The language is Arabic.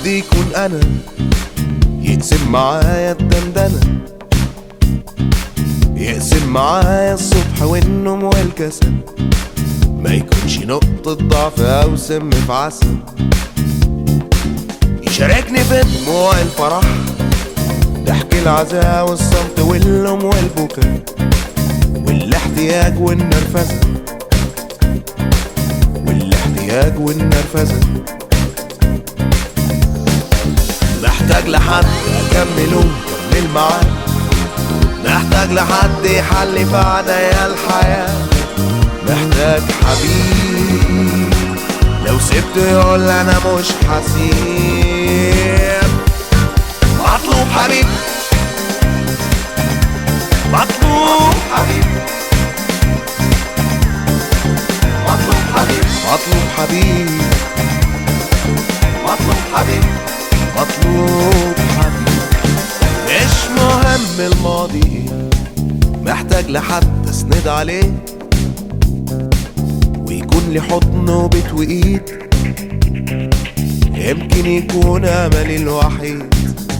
يكون أنا، يقسم معايا الدندنة، يقسم معايا الصبح والنوم والكسل، ما يكونش نقطة ضعف أو سم في عسل. يشاركني في دموع الفرح، ضحك العزاء والصمت واللوم والبكاء والاحتياج والنرفزة، والاحتياج والنرفزة. محتاج لحد أكمله كمل معاه، محتاج لحد يحلي في عنايا الحياة، محتاج حبيب لو سبته يقول أنا مش حسيب. مطلوب حبيب، مطلوب حبيب، مطلوب حبيب، مطلوب حبيب، مطلوب حبيب، مطلوب حبيب. مش مهم الماضي، محتاج لحد اسند عليه ويكون لي حضن وبيت وايد، يمكن يكون املي الوحيد.